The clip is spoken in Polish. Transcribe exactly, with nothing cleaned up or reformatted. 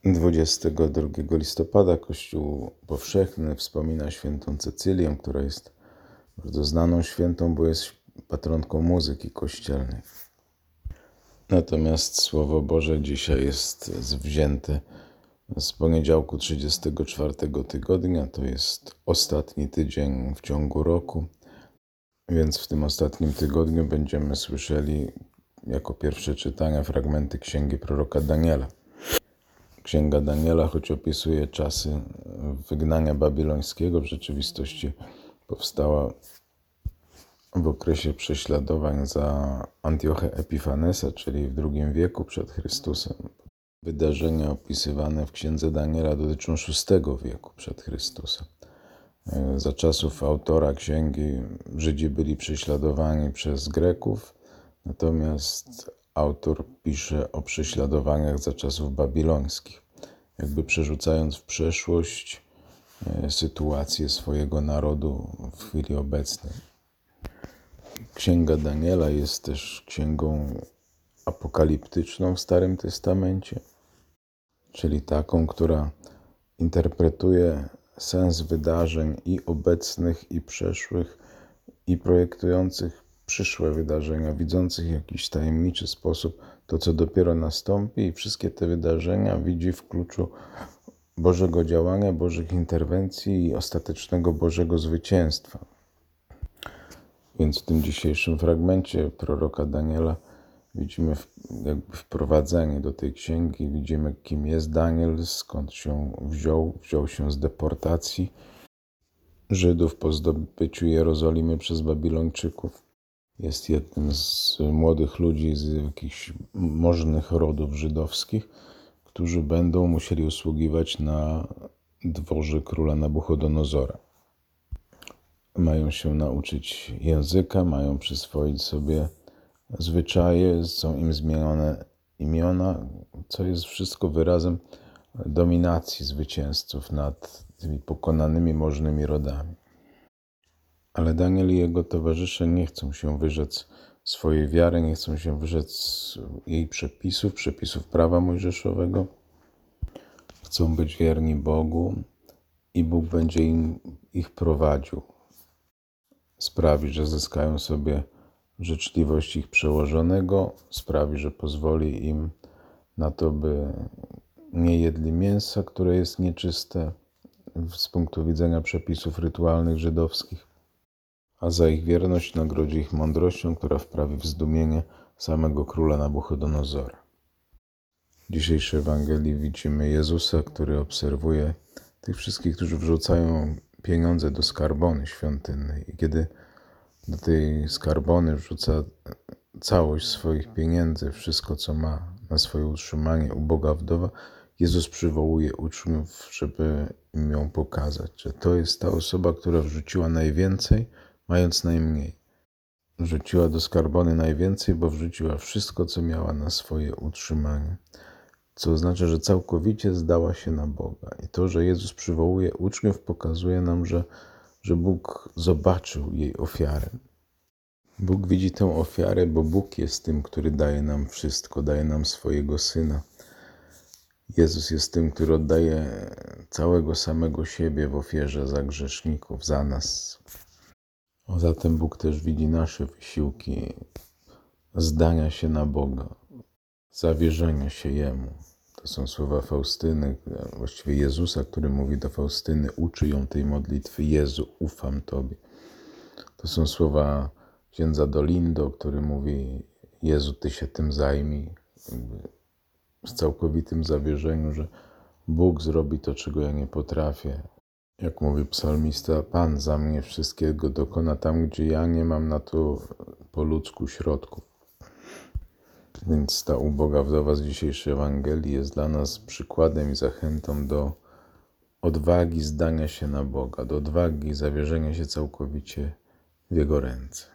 dwudziestego drugiego listopada Kościół Powszechny wspomina świętą Cecylię, która jest bardzo znaną świętą, bo jest patronką muzyki kościelnej. Natomiast Słowo Boże dzisiaj jest wzięte z poniedziałku trzydziestego czwartego tygodnia, to jest ostatni tydzień w ciągu roku, więc w tym ostatnim tygodniu będziemy słyszeli jako pierwsze czytania fragmenty księgi proroka Daniela. Księga Daniela, choć opisuje czasy wygnania babilońskiego, w rzeczywistości powstała w okresie prześladowań za Antiocha Epifanesa, czyli w drugim wieku przed Chrystusem. Wydarzenia opisywane w księdze Daniela dotyczą szóstego wieku przed Chrystusem. Za czasów autora księgi Żydzi byli prześladowani przez Greków, natomiast autor pisze o prześladowaniach za czasów babilońskich, jakby przerzucając w przeszłość sytuację swojego narodu w chwili obecnej. Księga Daniela jest też księgą apokaliptyczną w Starym Testamencie, czyli taką, która interpretuje sens wydarzeń i obecnych, i przeszłych, i projektujących przyszłe wydarzenia, widzących w jakiś tajemniczy sposób to, co dopiero nastąpi, i wszystkie te wydarzenia widzi w kluczu Bożego działania, Bożych interwencji i ostatecznego Bożego zwycięstwa. Więc w tym dzisiejszym fragmencie proroka Daniela widzimy jakby wprowadzenie do tej księgi, widzimy, kim jest Daniel, skąd się wziął, wziął się z deportacji Żydów po zdobyciu Jerozolimy przez Babilończyków. Jest jednym z młodych ludzi z jakichś możnych rodów żydowskich, którzy będą musieli usługiwać na dworze króla Nabuchodonozora. Mają się nauczyć języka, mają przyswoić sobie zwyczaje, są im zmienione imiona, co jest wszystko wyrazem dominacji zwycięzców nad tymi pokonanymi możnymi rodami. Ale Daniel i jego towarzysze nie chcą się wyrzec swojej wiary, nie chcą się wyrzec jej przepisów, przepisów prawa mojżeszowego. Chcą być wierni Bogu i Bóg będzie im ich prowadził. Sprawi, że zyskają sobie życzliwość ich przełożonego, sprawi, że pozwoli im na to, by nie jedli mięsa, które jest nieczyste z punktu widzenia przepisów rytualnych żydowskich, a za ich wierność nagrodzi ich mądrością, która wprawi w zdumienie samego króla Nabuchodonozora. W dzisiejszej Ewangelii widzimy Jezusa, który obserwuje tych wszystkich, którzy wrzucają pieniądze do skarbony świątynnej. I kiedy do tej skarbony wrzuca całość swoich pieniędzy, wszystko co ma na swoje utrzymanie, uboga wdowa, Jezus przywołuje uczniów, żeby im ją pokazać, że to jest ta osoba, która wrzuciła najwięcej, mając najmniej. Wrzuciła do skarbony najwięcej, bo wrzuciła wszystko, co miała na swoje utrzymanie. Co oznacza, że całkowicie zdała się na Boga. I to, że Jezus przywołuje uczniów, pokazuje nam, że, że Bóg zobaczył jej ofiarę. Bóg widzi tę ofiarę, bo Bóg jest tym, który daje nam wszystko, daje nam swojego Syna. Jezus jest tym, który oddaje całego samego siebie w ofierze za grzeszników, za nas. A zatem Bóg też widzi nasze wysiłki zdania się na Boga, zawierzenia się Jemu. To są słowa Faustyny, właściwie Jezusa, który mówi do Faustyny, uczy ją tej modlitwy: Jezu, ufam Tobie. To są słowa księdza Dolindo, który mówi: Jezu, Ty się tym zajmij. W całkowitym zawierzeniu, że Bóg zrobi to, czego ja nie potrafię. Jak mówi psalmista, Pan za mnie wszystkiego dokona tam, gdzie ja nie mam na to po ludzku środków. Więc ta uboga wdowa z dzisiejszej Ewangelii jest dla nas przykładem i zachętą do odwagi zdania się na Boga, do odwagi zawierzenia się całkowicie w Jego ręce.